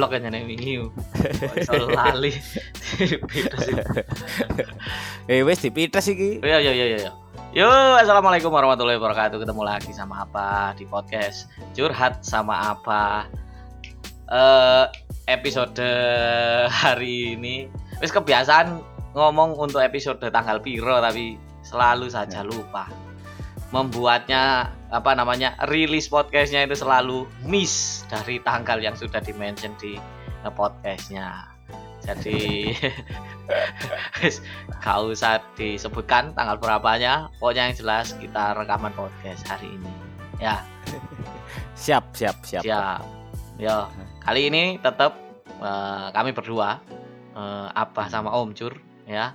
goblok kan nek wingi. Kok iso lali. Pites iki. Wis dipites iki. Iya. Yo, assalamualaikum warahmatullahi wabarakatuh. Ketemu lagi sama apa di podcast Curhat sama apa. Episode hari ini wis kebiasaan ngomong untuk episode tanggal piro tapi selalu saja lupa. Membuatnya rilis podcastnya itu selalu miss dari tanggal yang sudah di-mention di podcastnya. Jadi gak usah disebutkan tanggal berapanya, pokoknya yang jelas kita rekaman podcast hari ini. Ya. Siap. Yo, kali ini tetap kami berdua, Abah sama Om Cur, ya.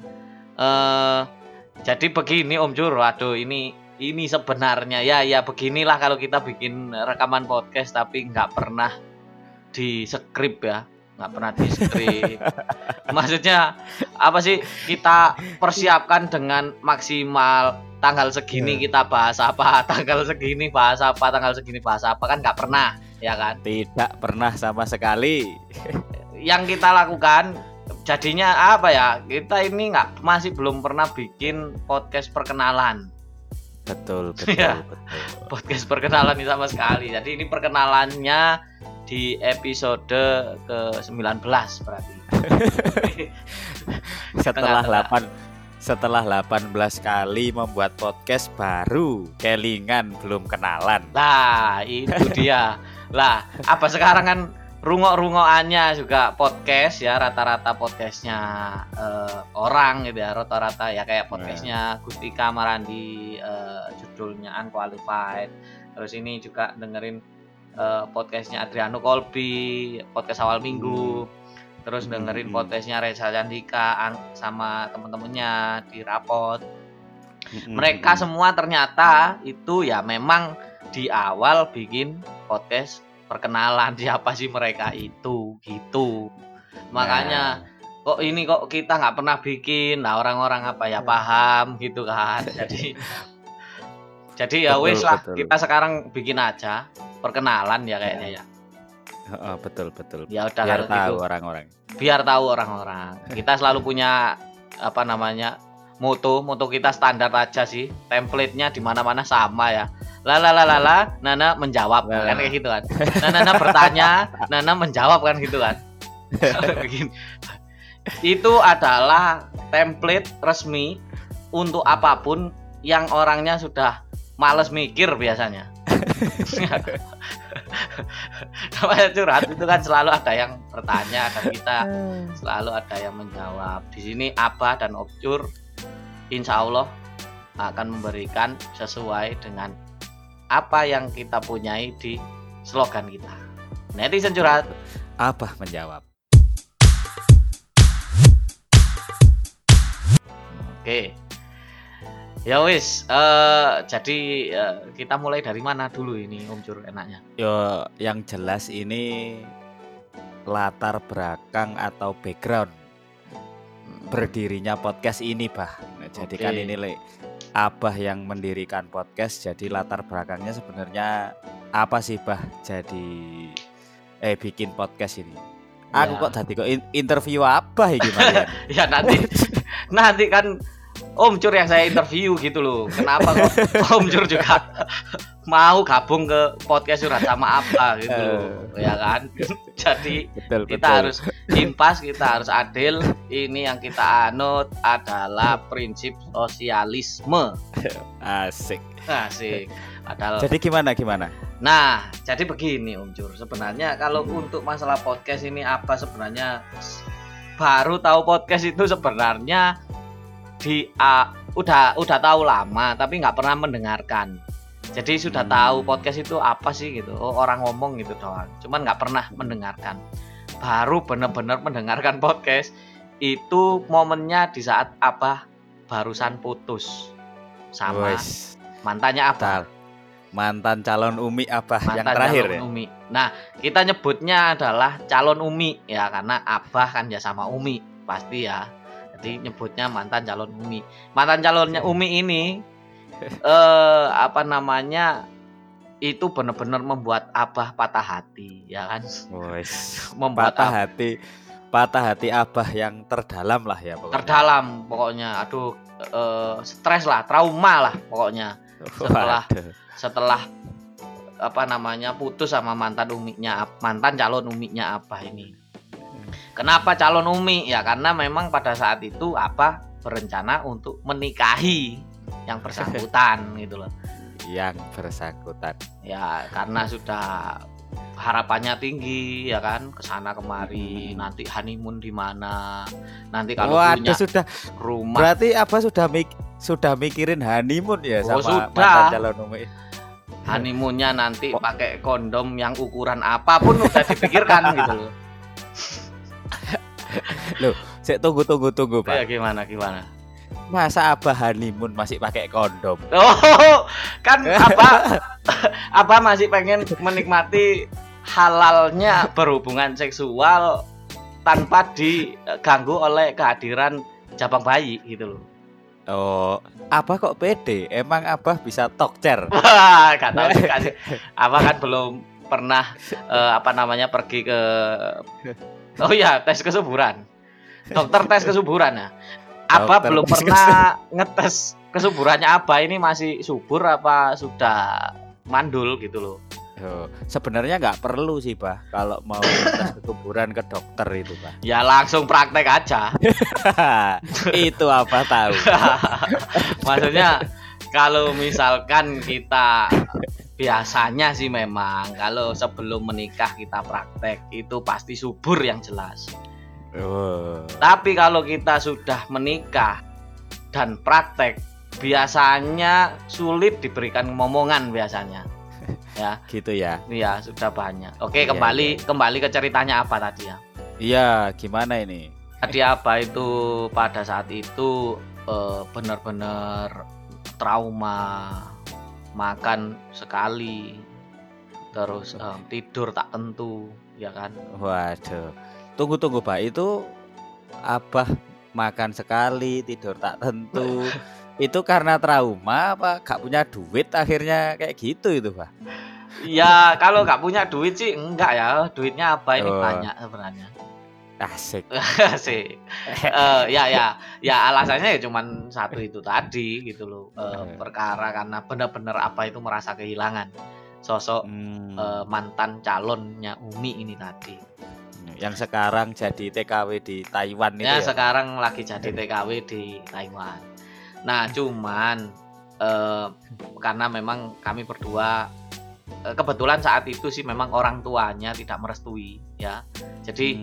Jadi begini Om Cur, waduh ini sebenarnya ya beginilah kalau kita bikin rekaman podcast tapi nggak pernah di skrip ya. Nggak pernah di skrip. Maksudnya apa sih, kita persiapkan dengan maksimal tanggal segini kita bahas apa, tanggal segini bahas apa, tanggal segini bahas apa, kan nggak pernah ya kan? Tidak pernah sama sekali. Yang kita lakukan jadinya apa ya, kita ini masih belum pernah bikin podcast perkenalan. Betul. Podcast perkenalan ini sama sekali. Jadi ini perkenalannya di episode ke-19 berarti. Setelah 18 kali membuat podcast baru kelingan belum kenalan. Lah, itu dia. Lah, apa sekarang kan rungok-rungokannya juga podcast ya, rata-rata podcastnya orang gitu ya, rata-rata ya kayak podcastnya Gustika Marandi, judulnya Unqualified. Terus ini juga dengerin podcastnya Adriano Colby, podcast awal minggu. Terus dengerin podcastnya Reza Candika sama temen-temennya di Rapot. Mereka semua ternyata itu ya memang di awal bikin podcast perkenalan siapa sih mereka itu gitu. Makanya kok kita nggak pernah bikin, nah orang-orang apa ya paham gitu kan. Jadi ya wis lah, kita sekarang bikin aja perkenalan ya kayaknya ya. Betul. Ya udah, biar tahu gitu. orang-orang. Biar tahu orang-orang. Kita selalu punya moto kita standar aja sih. Template-nya di mana-mana sama ya. Nana menjawab kan kayak gitu kan. Nana bertanya, Nana menjawab kan gitu kan. Itu adalah template resmi untuk apapun yang orangnya sudah males mikir biasanya. Namanya curhat itu kan selalu ada yang bertanya dan kita selalu ada yang menjawab. Di sini Abah dan Obcur insya Allah akan memberikan sesuai dengan apa yang kita punyai di slogan kita. Netizen curhat, Abah menjawab. Oke. Ya wis, jadi kita mulai dari mana dulu ini Om Cur enaknya? Yo, yang jelas ini latar belakang atau background berdirinya podcast ini, Bah. Nah, jadi kan ini Abah yang mendirikan podcast, jadi latar belakangnya sebenarnya apa sih, Bah? Jadi bikin podcast ini. Aku kok tadi kok interview Abah iki gimana? Ya nanti kan Om Cur yang saya interview gitu loh. Kenapa kok Om Cur juga mau gabung ke podcast Curhat sama apa gitu loh. Ya kan? Jadi kita harus impas, kita harus adil. Ini yang kita anut adalah prinsip sosialisme. Asik. Padahal, jadi gimana? Nah, jadi begini Om Cur. Sebenarnya kalau untuk masalah podcast ini apa sebenarnya baru tahu podcast itu sebenarnya udah tahu lama tapi nggak pernah mendengarkan. Jadi sudah tahu podcast itu apa sih gitu. Oh, orang ngomong gitu doang. Cuman nggak pernah mendengarkan. Baru benar-benar mendengarkan podcast itu momennya di saat Abah barusan putus sama mantannya Abah. Mantan calon Umi Abah yang terakhir ya. Umi. Nah, kita nyebutnya adalah calon Umi ya karena Abah kan ya sama Umi pasti ya. Jadi nyebutnya mantan calon Umi. Mantan calonnya Umi ini itu benar-benar membuat Abah patah hati, ya kan? Wes, Membuat patah hati Abah yang terdalam lah ya pokoknya. terdalam pokoknya. Aduh, stres lah, trauma lah pokoknya. Waduh. Setelah apa namanya putus sama mantan calon uminya Abah ini. Kenapa calon umi? Ya karena memang pada saat itu Abah berencana untuk menikahi yang bersangkutan gitu loh. Yang bersangkutan. Ya karena sudah harapannya tinggi ya kan, kesana kemari, nanti honeymoon di mana, nanti kalau punya sudah rumah. Berarti Abah sudah mikirin honeymoon ya sama sudah. mantan calon umi. Honeymoonnya nanti pakai kondom yang ukuran apapun udah dipikirkan gitu loh. Loh, saya tunggu Pak. Ya gimana? Masa Abah honeymoon masih pakai kondom? Oh, kan Abah masih pengen menikmati halalnya berhubungan seksual tanpa diganggu oleh kehadiran jabang bayi gitu loh. Oh, Abah kok pede? Emang Abah bisa tokcer? Wah, gak tahu juga sih. Abah kan belum pernah pergi ke tes kesuburan. Dokter tes kesuburan ya. Abah belum pernah ngetes kesuburannya Abah ini masih subur apa sudah mandul gitu loh. Sebenarnya nggak perlu sih Bah kalau mau tes kesuburan ke dokter itu Bah. Ya langsung praktek aja. Itu apa tahu. Maksudnya kalau misalkan kita biasanya sih memang kalau sebelum menikah kita praktek itu pasti subur yang jelas. Tapi kalau kita sudah menikah dan praktek biasanya sulit diberikan momongan biasanya. Ya. Gitu ya. Iya, sudah banyak. Oke, kembali ke ceritanya apa tadi ya? Iya, gimana ini? Tadi apa itu pada saat itu benar-benar trauma, makan sekali, terus tidur tak tentu, ya kan? Waduh. Tunggu Pak, itu Abah makan sekali, tidur tak tentu. Itu karena trauma apa gak punya duit akhirnya kayak gitu itu Pak? Ya kalau gak punya duit sih enggak ya, duitnya Abah ini banyak sebenarnya. Asik. Asik. Ya alasannya ya cuman satu itu tadi gitu loh. Perkara karena benar-benar Abah itu merasa kehilangan sosok mantan calonnya Umi ini tadi. Yang sekarang jadi TKW di Taiwan itu ya? Sekarang lagi jadi TKW di Taiwan. Nah cuman karena memang kami berdua kebetulan saat itu sih memang orang tuanya tidak merestui ya. Jadi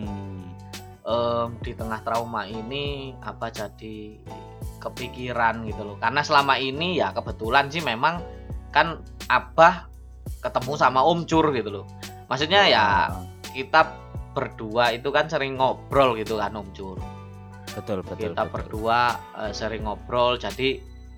di tengah trauma ini apa jadi kepikiran gitu loh. Karena selama ini ya kebetulan sih memang kan Abah ketemu sama Om Cur gitu loh. Maksudnya ya kita berdua itu kan sering ngobrol gitu kan Om Cur. Betul. Kita berdua sering ngobrol, jadi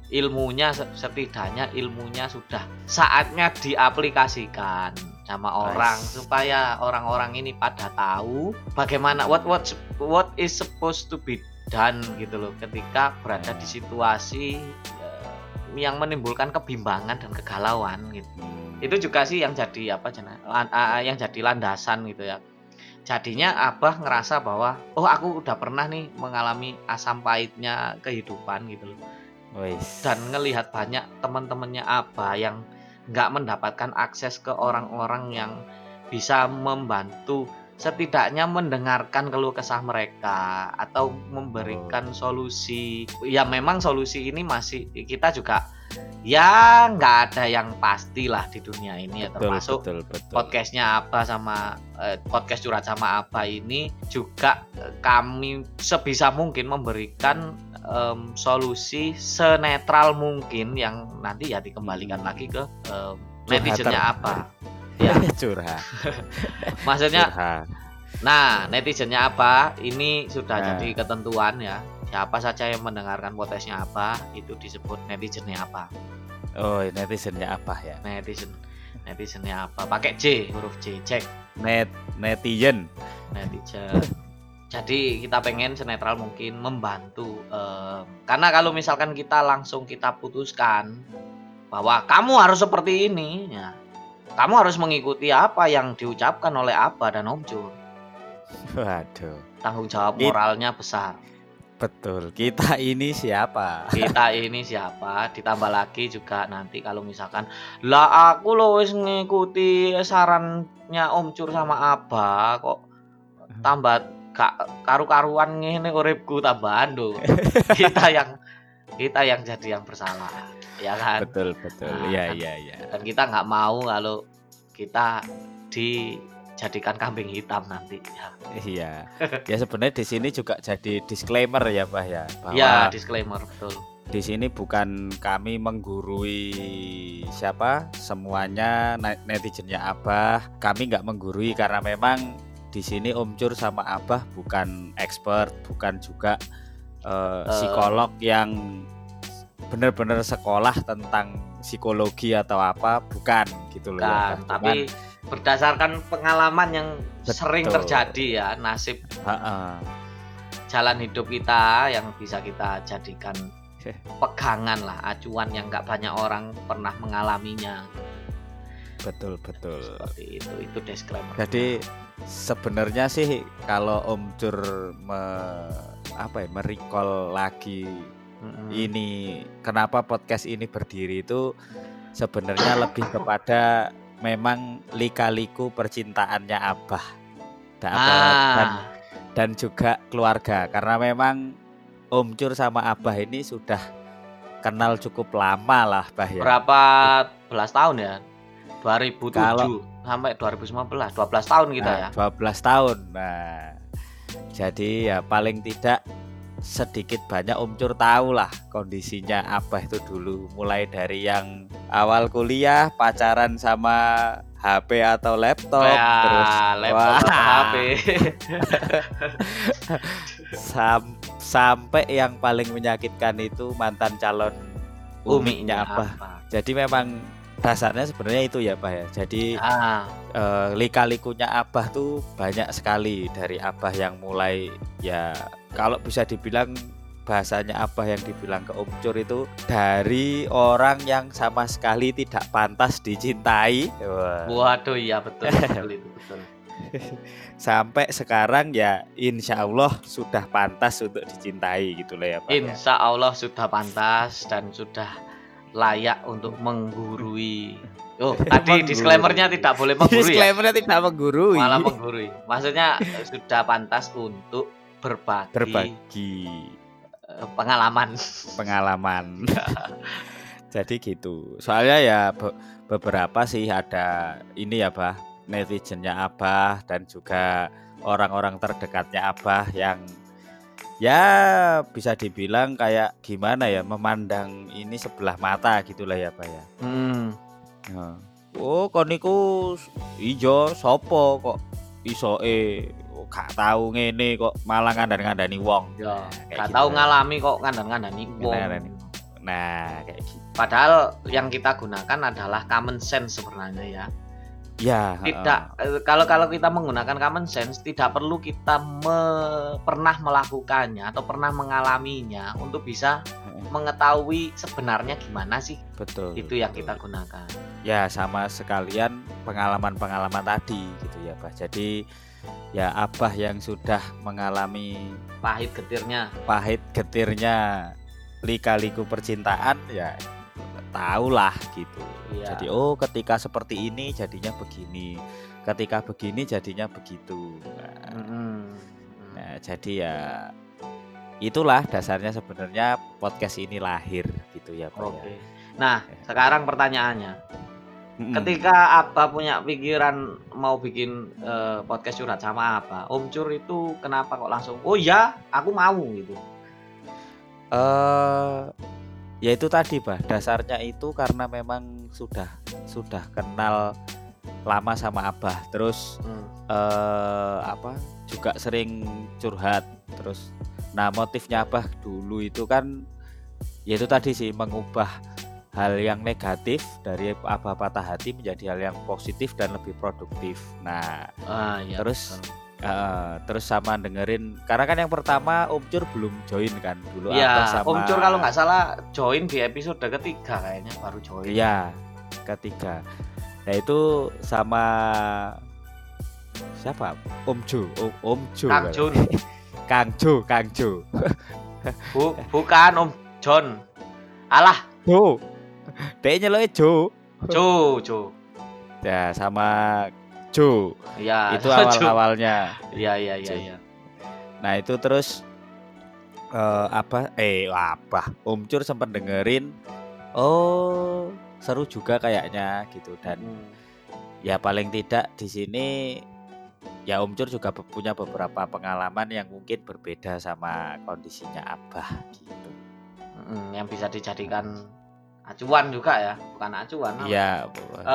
setidaknya ilmunya sudah saatnya diaplikasikan sama orang supaya orang-orang ini pada tahu bagaimana what is supposed to be done gitu loh ketika berada di situasi yang menimbulkan kebimbangan dan kegalauan gitu. Itu juga sih yang jadi yang jadi landasan gitu ya. Jadinya Abah ngerasa bahwa aku udah pernah nih mengalami asam pahitnya kehidupan gitu loh. Dan ngelihat banyak teman-temannya Abah yang nggak mendapatkan akses ke orang-orang yang bisa membantu setidaknya mendengarkan keluh kesah mereka atau memberikan solusi. Ya memang solusi ini masih kita juga ya nggak ada yang pasti lah di dunia ini ya, termasuk betul. podcastnya Abah sama podcast curhat sama Abah ini juga kami sebisa mungkin memberikan solusi senetral mungkin yang nanti ya dikembalikan lagi ke netizennya Abah ya. Curhat. Maksudnya nah netizennya Abah ini sudah jadi ketentuan ya. Siapa saja yang mendengarkan podcastnya Abah itu disebut netizennya Abah. Oh, netizennya Abah ya. Netizennya Abah pakai J, huruf J, cek. Netizen. Jadi kita pengen senetral mungkin membantu karena kalau misalkan kita langsung kita putuskan bahwa kamu harus seperti ini ya, kamu harus mengikuti apa yang diucapkan oleh Abah dan Om Cur. Waduh. Tanggung jawab It- moralnya besar. Betul. Kita ini siapa? Kita ini siapa? Ditambah lagi juga nanti kalau misalkan lah aku loh wis ngikuti sarannya Om Cur sama Abah kok tambah karu-karuan ngene uripku tambahan lho. kita yang jadi yang bersalah, ya kan? Betul, betul. Nah, Iya, kan- iya, iya. Dan kita nggak mau kalau kita dijadikan kambing hitam nanti. Ya, Iya. Ya sebenarnya di sini juga jadi disclaimer ya, Bah ya, bahwa ya disclaimer betul. di sini bukan kami menggurui siapa, semuanya netizennya Abah. Kami nggak menggurui karena memang di sini Om Cur sama Abah bukan expert, bukan juga psikolog yang benar-benar sekolah tentang psikologi atau apa, bukan gitu loh ya. Kan, tapi berdasarkan pengalaman yang sering Betul. terjadi ya, nasib Heeh. jalan hidup kita yang bisa kita jadikan pegangan lah, acuan yang nggak banyak orang pernah mengalaminya. Betul, betul. Seperti itu disclaimer. Jadi sebenarnya sih kalau Om Cur merecall lagi ini kenapa podcast ini berdiri itu sebenarnya lebih kepada memang lika-liku percintaannya Abah dan juga keluarga, karena memang Om Cur sama Abah ini sudah kenal cukup lama lah, Bah ya. Berapa belas tahun ya? 2007 Kalau- sampai 2019, 12 tahun kita ya. 12 tahun. Nah, jadi ya paling tidak sedikit banyak Om Cur tahu lah kondisinya Abah itu dulu, mulai dari yang awal kuliah pacaran sama HP atau laptop, Ya, terus laptop atau HP. sampai yang paling menyakitkan itu mantan calon uminya Abah. Jadi memang dasarnya sebenarnya itu ya, Bah ya. Jadi lika-likunya Abah tuh banyak sekali, dari Abah yang mulai ya kalau bisa dibilang bahasanya Abah yang dibilang ke Om Cur itu dari orang yang sama sekali tidak pantas dicintai. Waduh, iya betul itu betul. Sampai sekarang ya insya Allah sudah pantas untuk dicintai gitu loh ya, Pak. Insya Allah sudah pantas dan sudah layak untuk menggurui. Oh, tadi disclaimernya tidak boleh menggurui. Disclaimernya tidak menggurui. Malah menggurui. Maksudnya sudah pantas untuk berbagi pengalaman. Jadi gitu. Soalnya ya beberapa sih ada ini ya, Bah, netizennya Abah dan juga orang-orang terdekatnya Abah yang ya bisa dibilang kayak gimana ya, memandang ini sebelah mata gitulah ya, Pak ya. Oh, kon niku ijo sopo kok isoe gak tahu ngene kok malah ngandani wong. Ya, gak kayak gitu tahu lah. ngalami kok ngandani wong. Nah, kayak gitu. Padahal yang kita gunakan adalah common sense sebenarnya ya. Ya, Tidak kalau kita menggunakan common sense, tidak perlu kita pernah melakukannya atau pernah mengalaminya untuk bisa mengetahui sebenarnya gimana sih. betul. Itu yang kita gunakan. Ya, sama sekalian pengalaman-pengalaman tadi gitu ya, Bah. Jadi ya Abah yang sudah mengalami Pahit getirnya lika-liku percintaan ya tahulah gitu. Iya. Jadi oh ketika seperti ini jadinya begini, ketika begini jadinya begitu. Nah, jadi ya itulah dasarnya sebenarnya podcast ini lahir gitu ya, Pak. Oke. Nah, sekarang pertanyaannya, ketika Abah punya pikiran mau bikin podcast curhat sama Abah, Om Cur itu kenapa kok langsung oh ya aku mau gitu? Ya itu tadi, Bah, dasarnya itu karena memang sudah kenal lama sama Abah, terus juga sering curhat, terus nah motifnya Abah dulu itu kan ya itu tadi sih, mengubah hal yang negatif dari Abah patah hati menjadi hal yang positif dan lebih produktif. Nah, Ya, terus sama dengerin, karena kan yang pertama Om Cur belum join kan dulu. Iya, sama Om Cur kalau nggak salah join di episode ketiga kayaknya baru join. Iya, ketiga. Nah itu sama siapa? Om Jo, Om Jo. Kang Jun. Kang Jo. Bukan Om John. Alah, Jo. Dia nyeloke Jo. Jo. Ya sama Jo. Iya, Itu Jo. awal-awalnya. Iya. Nah itu terus apa Om Cur sempat dengerin, oh seru juga kayaknya gitu. Dan ya paling tidak di sini ya Om Cur juga punya beberapa pengalaman yang mungkin berbeda sama kondisinya Abah gitu. Yang bisa dijadikan acuan juga ya, bukan acuan. Iya.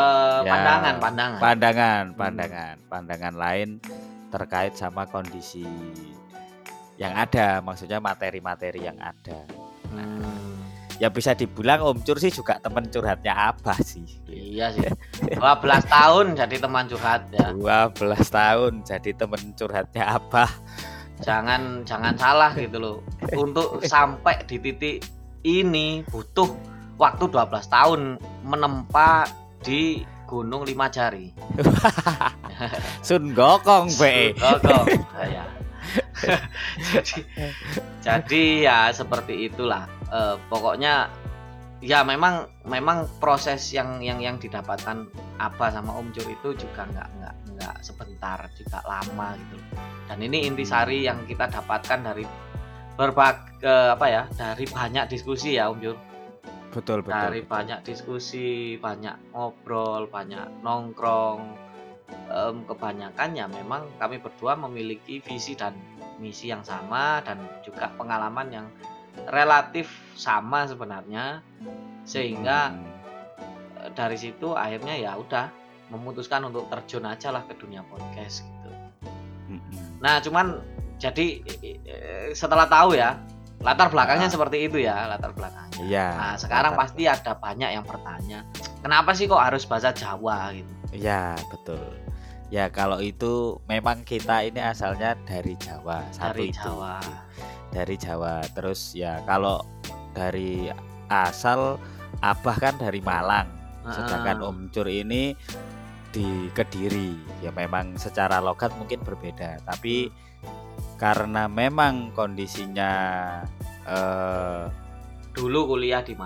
Pandangan lain terkait sama kondisi yang ada, maksudnya materi-materi yang ada. Ya bisa dibilang Om Cur sih juga teman curhatnya Abah sih. Iya sih. 12 tahun jadi teman curhat ya. 12 tahun jadi teman curhatnya Abah. Jangan salah gitu loh. Untuk sampai di titik ini butuh waktu 12 tahun menempa di Gunung 5 Jari. Sun Gokong be. Ya. jadi ya seperti itulah. Pokoknya ya memang proses yang didapatkan Abah sama Om Cur itu juga nggak sebentar, juga lama gitu. Dan ini intisari yang kita dapatkan dari dari banyak diskusi ya Om Cur. Betul. Dari banyak diskusi, banyak ngobrol, banyak nongkrong. Kebanyakan ya memang kami berdua memiliki visi dan misi yang sama dan juga pengalaman yang relatif sama sebenarnya, sehingga dari situ akhirnya ya udah memutuskan untuk terjun aja lah ke dunia podcast gitu. Nah cuman jadi setelah tahu ya latar belakangnya seperti itu ya, latar belakangnya. Iya. Nah sekarang pasti ada banyak yang bertanya, kenapa sih kok harus bahasa Jawa gitu? Iya betul. Ya kalau itu memang kita ini asalnya dari Jawa. Dari Jawa. Terus ya kalau dari asal Abah kan dari Malang, sedangkan Om Cur ini di Kediri. Ya memang secara logat mungkin berbeda, tapi karena memang kondisinya dulu kuliah di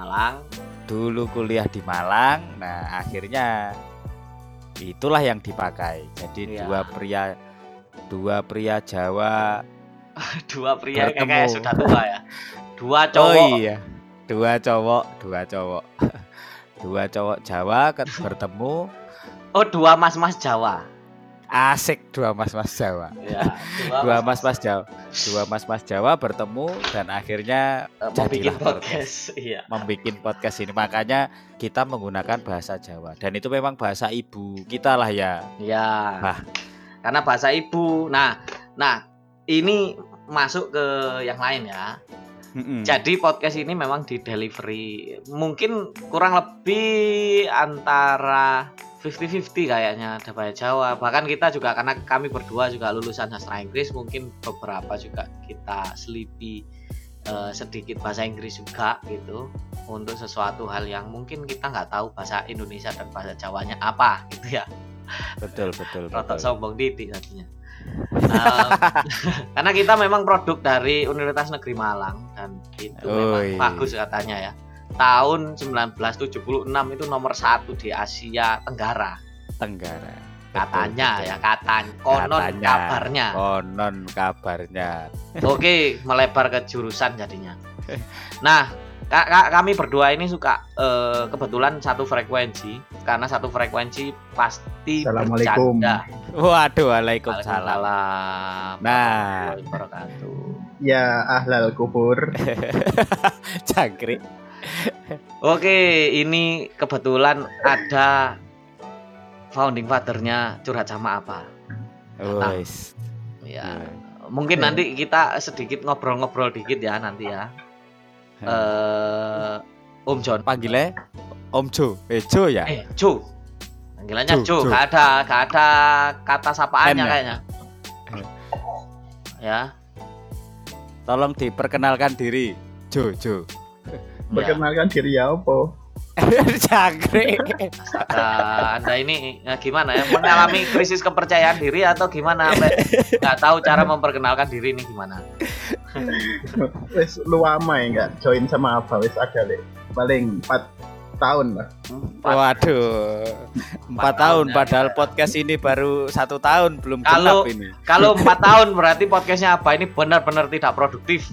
Malang, nah akhirnya itulah yang dipakai. Jadi dua pria Jawa. Dua pria kayak sudah tua ya. Dua cowok. Oh iya. Dua cowok. Dua cowok Jawa bertemu. Oh, dua mas-mas Jawa. Asik, dua mas-mas Jawa. Ya, dua mas-mas Jawa bertemu dan akhirnya membuat podcast. Iya. Membuat podcast ini, makanya kita menggunakan bahasa Jawa dan itu memang bahasa ibu kita lah ya. Iya. Karena bahasa ibu. Nah, ini masuk ke yang lain ya. Jadi podcast ini memang di delivery mungkin kurang lebih antara 50-50 kayaknya, ada bahasa Jawa. Bahkan kita juga, karena kami berdua juga lulusan sastra Inggris, mungkin beberapa juga kita selipi sedikit bahasa Inggris juga gitu, untuk sesuatu hal yang mungkin kita nggak tahu bahasa Indonesia dan bahasa Jawanya apa gitu ya. Betul. Rotok sombong titik artinya. Karena kita memang produk dari Universitas Negeri Malang dan itu memang bagus katanya ya. Tahun 1976 itu nomor 1 di Asia Tenggara. Katanya betul. Ya konon kabarnya. Oke, melebar ke jurusan jadinya. Nah, kami berdua ini suka kebetulan satu frekuensi, karena satu frekuensi pasti bercanda. Waduh, waalaikumsalam. Nah, ya ahlal kubur. Jangkrik. Oke, ini kebetulan ada founding father-nya Curhat Sama Abah. Ya, mungkin nanti kita sedikit ngobrol-ngobrol dikit ya nanti ya. Om John. Panggilnya Om Jo. Jo ya? Jo. Panggilannya Jo. Gak ada kata sapaannya kayaknya. Ya. Tolong diperkenalkan diri. Jo. Perkenalkan diri ya apa? Jangkrik. Astaga, Anda ini gimana ya? Mengalami krisis kepercayaan diri atau gimana? Sampai nggak tahu cara memperkenalkan diri ini gimana? Wes lu lama ya nggak join sama apa? Wes ada le. Paling 4 tahun lah. Waduh, 4 tahun ya. padahal podcast ini baru 1 tahun belum Kalau- genap ini. Kalau 4 tahun berarti podcastnya apa? Ini benar-benar tidak produktif.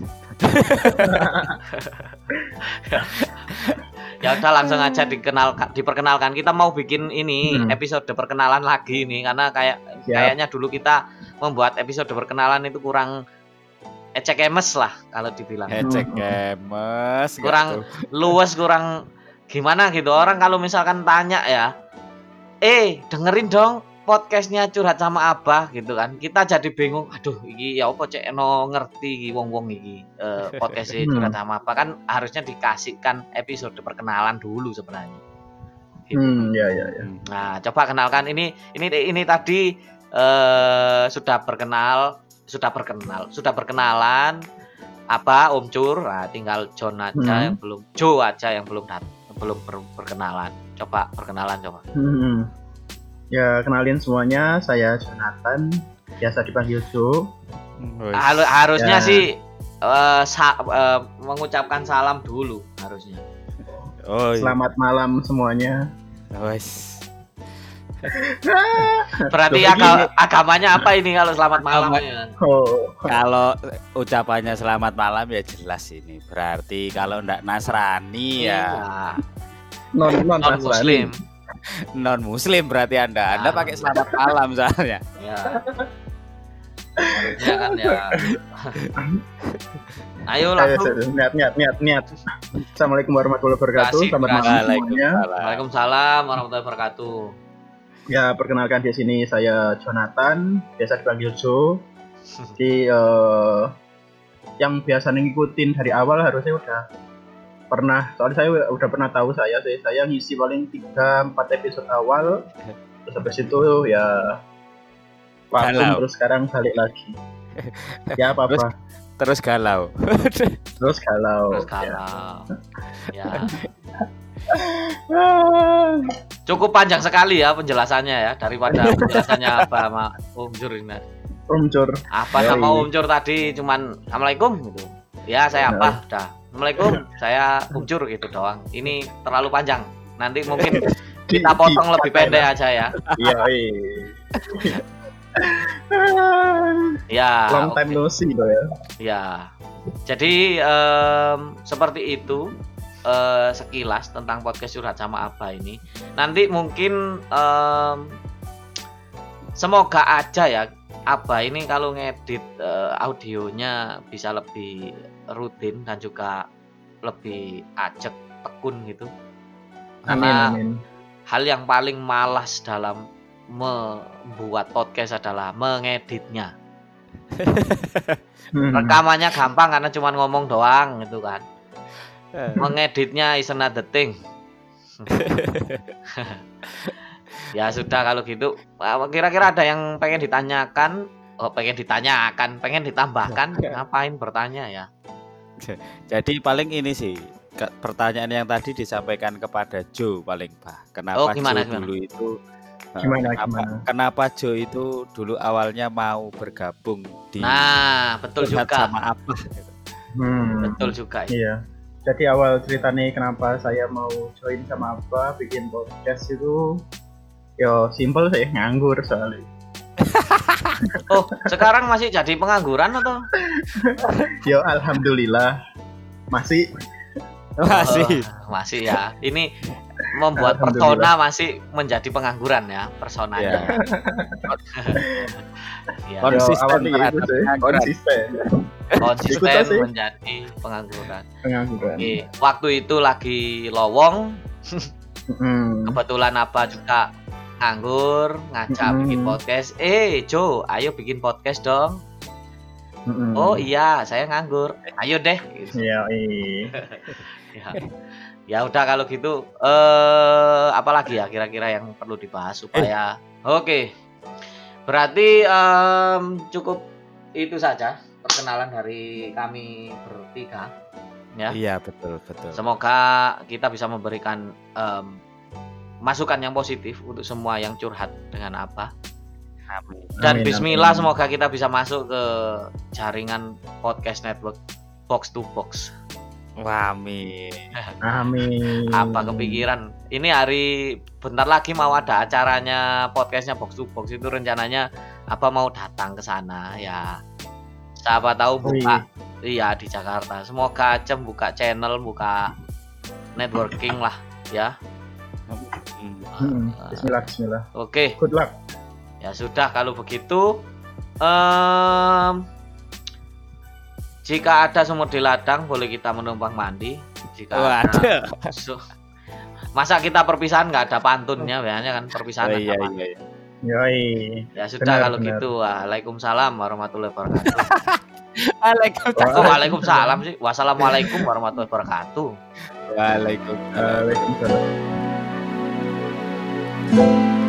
Ya udah langsung aja diperkenalkan. Kita mau bikin ini episode perkenalan lagi nih karena kayaknya dulu kita membuat episode perkenalan itu kurang ecekemes lah kalau dibilang. Hecek gemes. Kurang luwes, kurang gimana gitu. Orang kalau misalkan tanya ya, dengerin dong podcastnya Curhat sama Abah gitu kan, kita jadi bingung, aduh iki ya apa cek no ngerti iki wong-wong iki podcastnya Curhat sama Abah kan harusnya dikasihkan episode perkenalan dulu sebenarnya gitu. Ya. Nah coba kenalkan ini tadi sudah perkenalan apa Om Cur. Nah, tinggal John aja yang belum, Joe aja yang belum berkenalan. Coba perkenalan coba. Ya, kenalin semuanya, saya Jonathan, biasa dipanggil Joe. Harusnya Ya. sih mengucapkan salam dulu harusnya. Oh, iya. Selamat malam semuanya. Wes. Berarti Loh, begini. agamanya apa ini kalau selamat malam ya? Oh, Kalau ucapannya selamat malam ya jelas ini. Berarti kalau ndak Nasrani ya non non muslim. non muslim berarti Anda Nah. pakai selamat malam soalnya. Ya. Harusnya kan ya. Ayo langsung. niat. Assalamualaikum warahmatullahi wabarakatuh. Kasih, Selamat malam semuanya. Waalaikumsalam warahmatullahi wabarakatuh. Ya, perkenalkan di sini saya Jonathan, biasa dipanggil Joe. Di yang biasa ngikutin dari awal harusnya udah pernah, soalnya saya udah pernah tahu saya ngisi paling 3-4 episode awal, terus habis itu ya vakum, Galau. terus sekarang balik lagi. Ya apa-apa, Terus galau. terus galau. Terus kalau ya Ah, cukup panjang sekali ya penjelasannya ya daripada penjelasannya apa sama Om Jur ini. Om Cur. Apa sama Om Jur tadi cuman Assalamualaikum gitu. Ya saya apa udah. Assalamualaikum saya Om Jur gitu doang. Ini terlalu panjang. Nanti mungkin kita potong lebih pendek aja ya. Iya, Ya. long time no see tuh ya. Ya. Jadi seperti itu sekilas tentang podcast Curhat sama Abah ini. Nanti mungkin semoga aja ya Abah ini kalau ngedit audionya bisa lebih rutin dan juga lebih ajak tekun gitu. Karena Amin. hal yang paling malas dalam membuat podcast adalah mengeditnya. Rekamannya gampang karena cuma ngomong doang gitu kan. Mengeditnya is another thing. Ya sudah kalau gitu. Kira-kira ada yang pengen ditanyakan? Pengen ditambahkan? Ngapain bertanya ya? Jadi paling ini sih pertanyaan yang tadi disampaikan kepada Joe paling kenapa Gimana? Joe dulu itu Gimana? kenapa Joe itu dulu awalnya mau bergabung di Nah, betul Curhat juga. sama Abah gitu. Betul juga. Iya. Jadi awal ceritanya kenapa saya mau join sama apa bikin podcast itu, yo simple sih, nganggur soalnya. Oh, sekarang masih jadi pengangguran atau? Yo alhamdulillah masih. Masih ya. Ini membuat Alhamdulillah. persona masih menjadi pengangguran ya personanya. Ya. Konsisten Yo, awalnya terhadap itu sih, pengangguran. konsisten Konsisten Ikut aja. menjadi pengangguran. pengangguran. Oke, waktu itu lagi lowong, kebetulan Abah juga nganggur, ngajak bikin podcast. Jo, ayo bikin podcast dong. Oh iya, saya nganggur. Ayo deh. Gitu. Iya. Ya udah kalau gitu, apalagi ya kira-kira yang perlu dibahas supaya Oke. Berarti cukup itu saja perkenalan dari kami bertiga. ya. Iya, betul, betul. Semoga kita bisa memberikan masukan yang positif untuk semua yang curhat dengan apa. Amin. Dan Amin, bismillah amin. semoga kita bisa masuk ke jaringan podcast network box to box. Wah, amin. Amin. Apa kepikiran? Ini hari bentar lagi mau ada acaranya podcastnya box to box, itu rencananya apa mau datang ke sana ya. Siapa tahu buka iya di Jakarta. Semoga aja buka channel, buka networking lah ya. Bismillah, bismillah. Oke. Good luck. Ya sudah kalau begitu jika ada sumur di ladang boleh kita menumpang mandi. Jika ada, masa kita perpisahan nggak ada pantunnya, biasanya kan perpisahan ada pantun. Iya. Yoi. Ya sudah Benar, kalau benar. gitu. Waalaikumsalam warahmatullahi wabarakatuh. Waalaikumsalam. Waalaikumsalam sih. Wassalamualaikum warahmatullahi wabarakatuh. Waalaikumsalam. Waalaikumsalam.